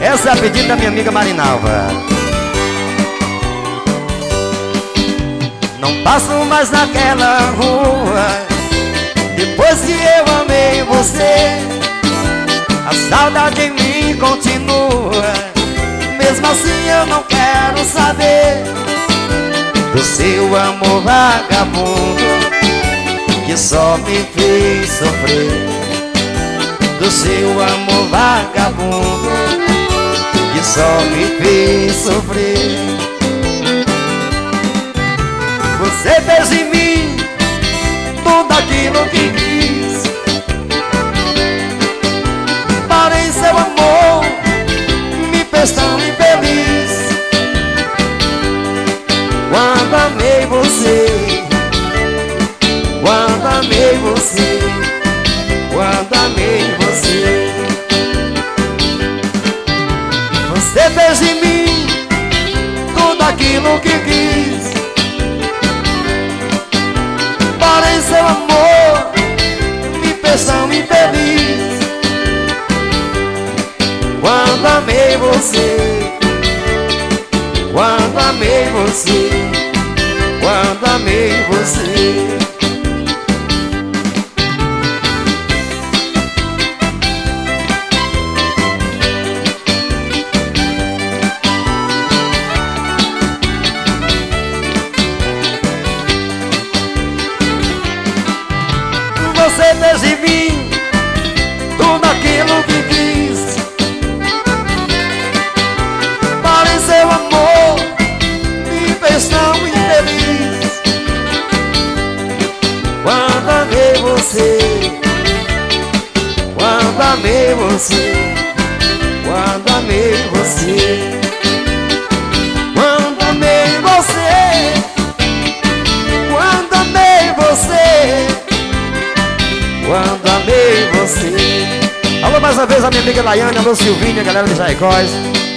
Essa é a pedido da minha amiga Marinalva. Não passo mais naquela rua depois que eu amei você. A saudade em mim continua, mesmo assim eu não quero saber do seu amor vagabundo que só me fez sofrer. Do seu amor vagabundo que só me fez sofrer. Você fez em mim tudo aquilo que quis, porém seu amor me fez tão infeliz. Quando amei você, quando amei você, quando amei você. Você fez em mim tudo aquilo que quis, porém seu amor me fez tão infeliz. Quando amei você, quando amei você, quando amei você. Você fez em mim tudo aquilo que quis, porém seu amor me fez tão infeliz. Quando amei você, quando amei você, quando amei você. Quando amei você, quando amei você, quando amei você. Alô mais uma vez a minha amiga Laiane, alô Silvinha, galera de Jaicós.